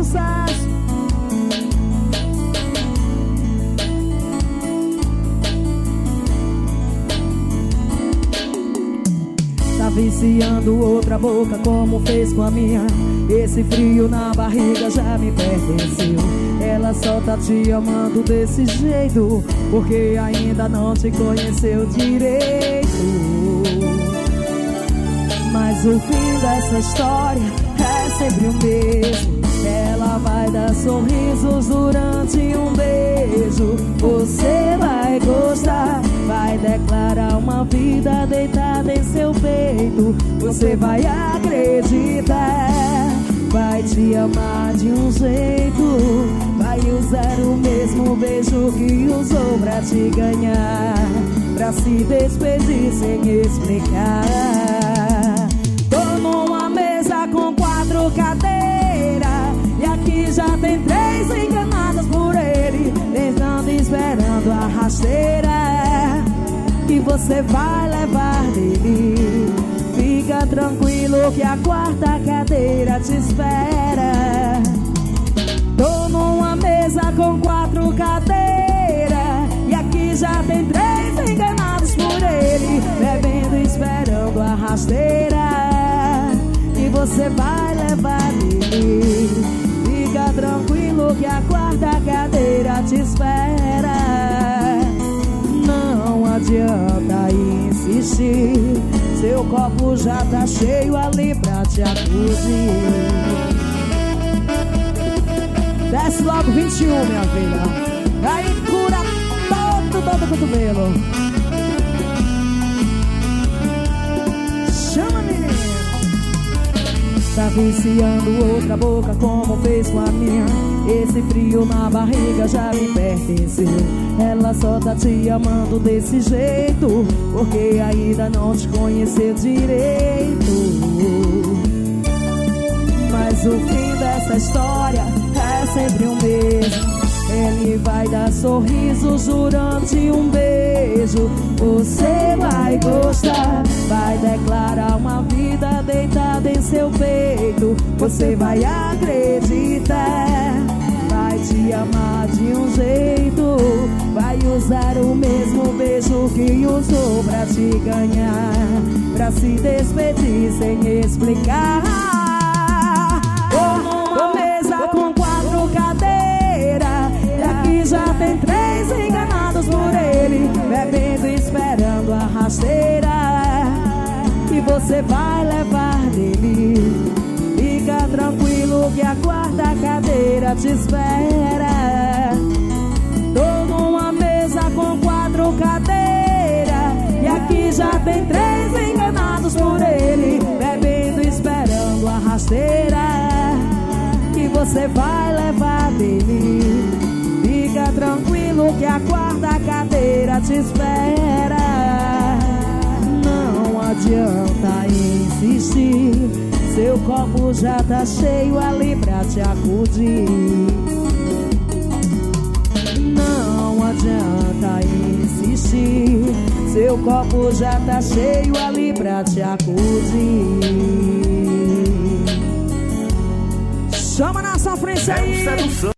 sucesso. Tá viciando outra boca como fez com a minha. Esse frio na barriga já me pertenceu. Ela só tá te amando desse jeito porque ainda não te conheceu direito. Mas o fim dessa história é sempre o mesmo. Ela vai dar sorrisos durante um beijo. Você vai gostar, vai declarar uma vida deitada em seu peito. Você vai acreditar, vai te amar de um jeito. Vai usar o mesmo beijo que usou pra te ganhar, pra se despedir sem explicar. Tô numa mesa com 4 cadeiras e aqui já tem 3 enganadas por ele, tentando esperando a rasteira que você vai levar dele. Fica tranquilo que a 4ª cadeira te espera. Tô numa mesa com 4 cadeiras e aqui já tem 3 enganados por ele, bebendo, esperando a rasteira que você vai levar dele. Fica tranquilo que a 4ª cadeira te espera. Não adianta insistir, seu copo já tá cheio ali pra te acudir. Desce logo 21, minha filha. Aí cura todo o cotovelo. Chama, menina. Tá viciando outra boca como fez com a minha. Esse frio na barriga já me pertenceu. Ela só tá te amando desse jeito porque ainda não te conheceu direito. Mas o fim dessa história é sempre o mesmo. Ele vai dar sorrisos durante um beijo. Você vai gostar, vai declarar uma vida deitada em seu peito. Você vai acreditar, vai te amar de um jeito. Vai usar o mesmo beijo que usou pra te ganhar, pra se despedir sem explicar. Numa mesa com 4 cadeiras e aqui já tem 3 enganados por ele, bebendo, esperando a rasteira que você vai levar dele. Fica tranquilo que a 4ª cadeira te espera. Tô numa mesa com 4 cadeiras e aqui já tem 3 enganados por ele, bebendo, esperando a rasteira que você vai levar dele. Fica tranquilo que a 4ª cadeira te espera. Não adianta insistir, seu copo já tá cheio ali pra te acudir. Não adianta insistir, seu copo já tá cheio ali pra te acudir. Chama na sua frente aí.